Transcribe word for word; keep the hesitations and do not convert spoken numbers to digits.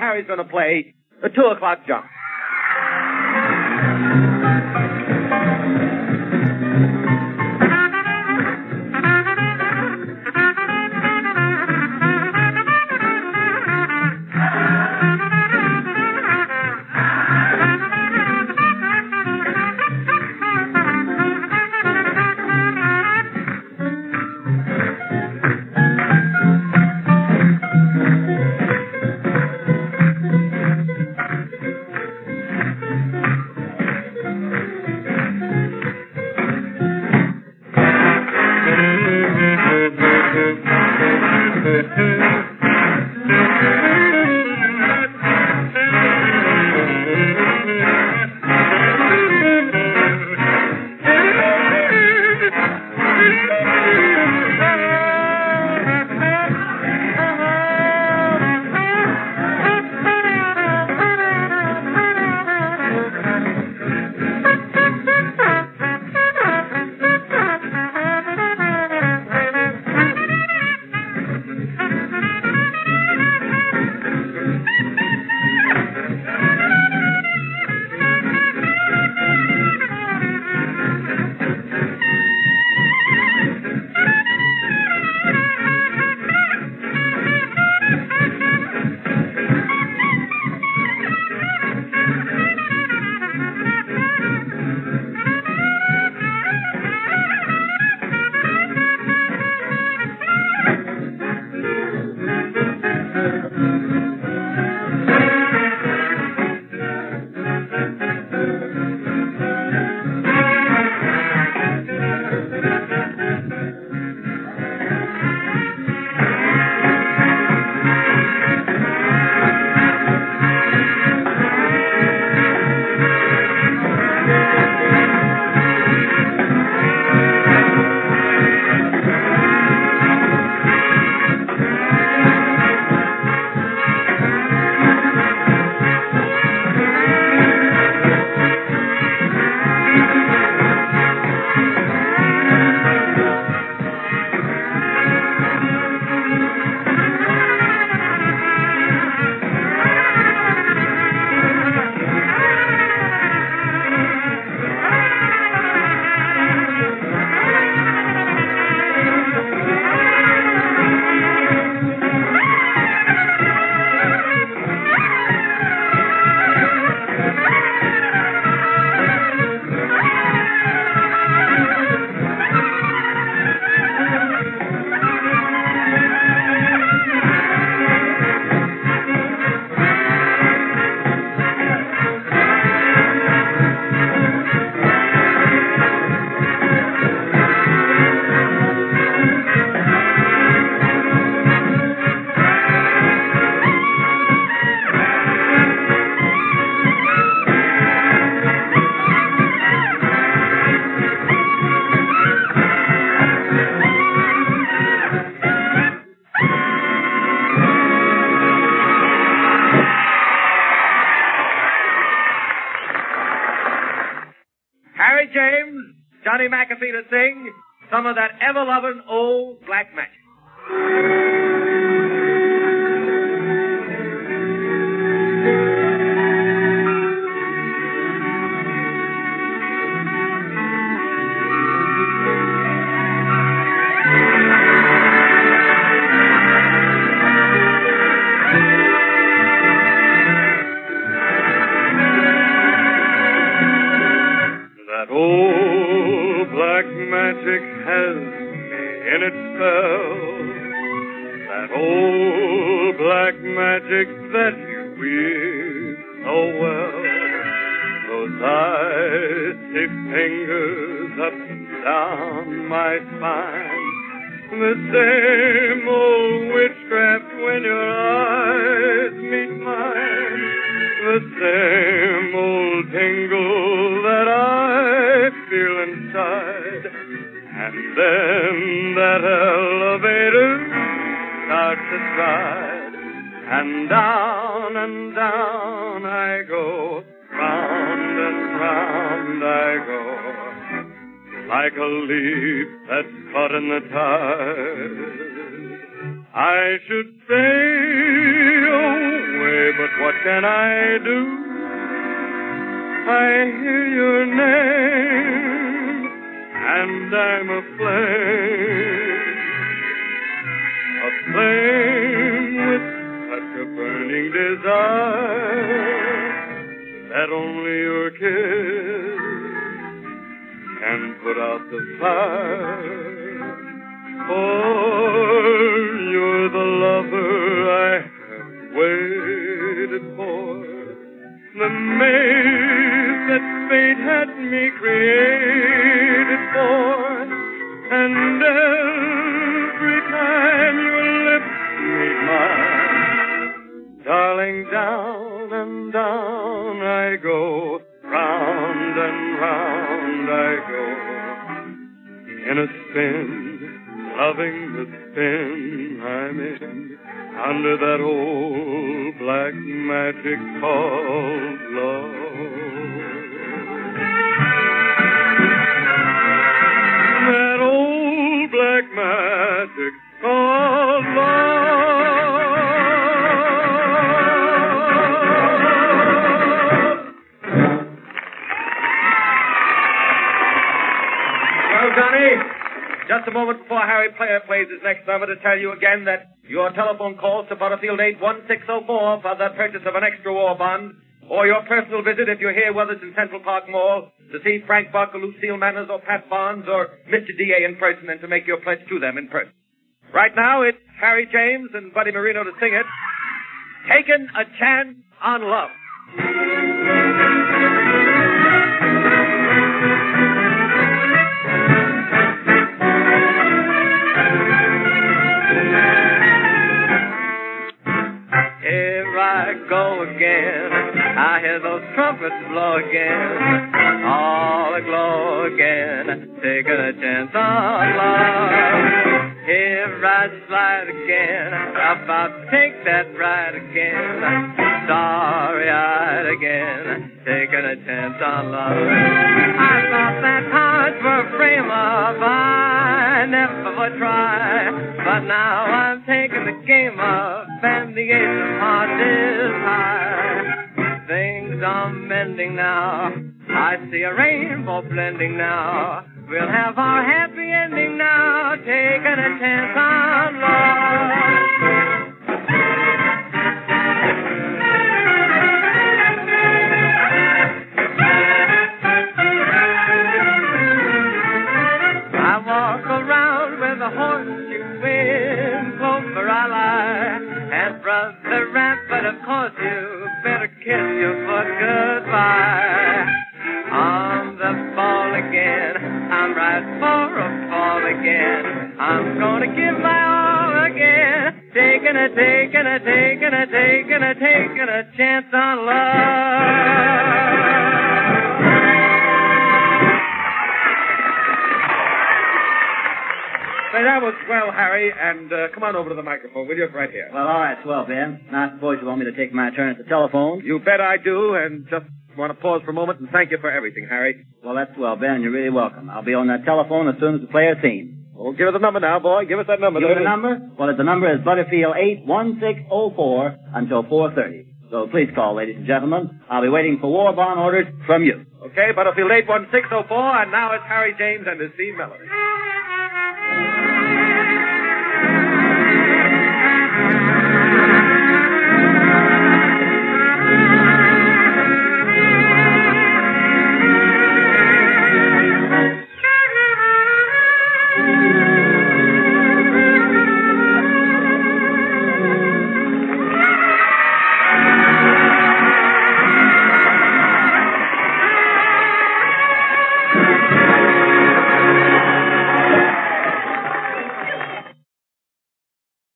Harry's going to play the two o'clock jump. James, Johnny McAfee to sing some of that ever-loving old black magic. Old black magic has me in its spell. That old black magic that you weave so well. Those icy fingers up and down my spine. The same old witchcraft when your eyes meet mine. The same old tingle that I feel inside. And then that elevator starts to stride. And down and down I go. Round and round I go. Like a leaf that's caught in the tide. I should stay away, but what what can I do? I hear your name, and I'm aflame. Aflame with such a burning desire that only your kiss can put out the fire. For you're the lover I have waited for, the mate that fate had me created for, and every time your lips meet mine, darling, down and down I go, round and round I go, in a spin, loving the spin I'm in, under that old black magic called love. That old black magic called love. Well, Johnny, just a moment before Harry Player plays his next number to tell you again that your telephone calls to Butterfield eight one six oh four for the purchase of an extra war bond, or your personal visit if you're here with us in Central Park Mall to see Frank Buck or Lucille Manners or Pat Barnes or Mister D A in person and to make your pledge to them in person. Right now, it's Harry James and Buddy Marino to sing it, Taking a Chance on Love. Here I go again, I hear those trumpets blow again, all aglow again, taking a chance on love. Here I slide again, about to take that ride again, starry-eyed again, taking a chance on love. I thought that hearts were a frame of I never would try, but now I'm taking the game up, and the ace of hearts is high. Things are mending now, I see a rainbow blending now. We'll have our happy ending now, taking a chance on love. I walk around with a horseshoe in, close where I lie, and Brother Rampart, of course you better kiss your foot goodbye. On the ball again, I'm right for a fall again. I'm gonna give my all again. Taking a, taking a, taking a, taking a, taking a chance on love. Say, that was swell, Harry, and uh, come on over to the microphone, will you? Right here. Well, all right, swell, Ben. Now, I suppose you want me to take my turn at the telephone? You bet I do, and just want to pause for a moment and thank you for everything, Harry. Well, that's swell, Ben. You're really welcome. I'll be on that telephone as soon as the player theme. Well, give us the number now, boy. Give us that number. Give us the number? Well, the number is Butterfield eight one six oh four until four thirty. So please call, ladies and gentlemen. I'll be waiting for war bond orders from you. Okay, Butterfield eight one six oh four, and now it's Harry James and his theme melody.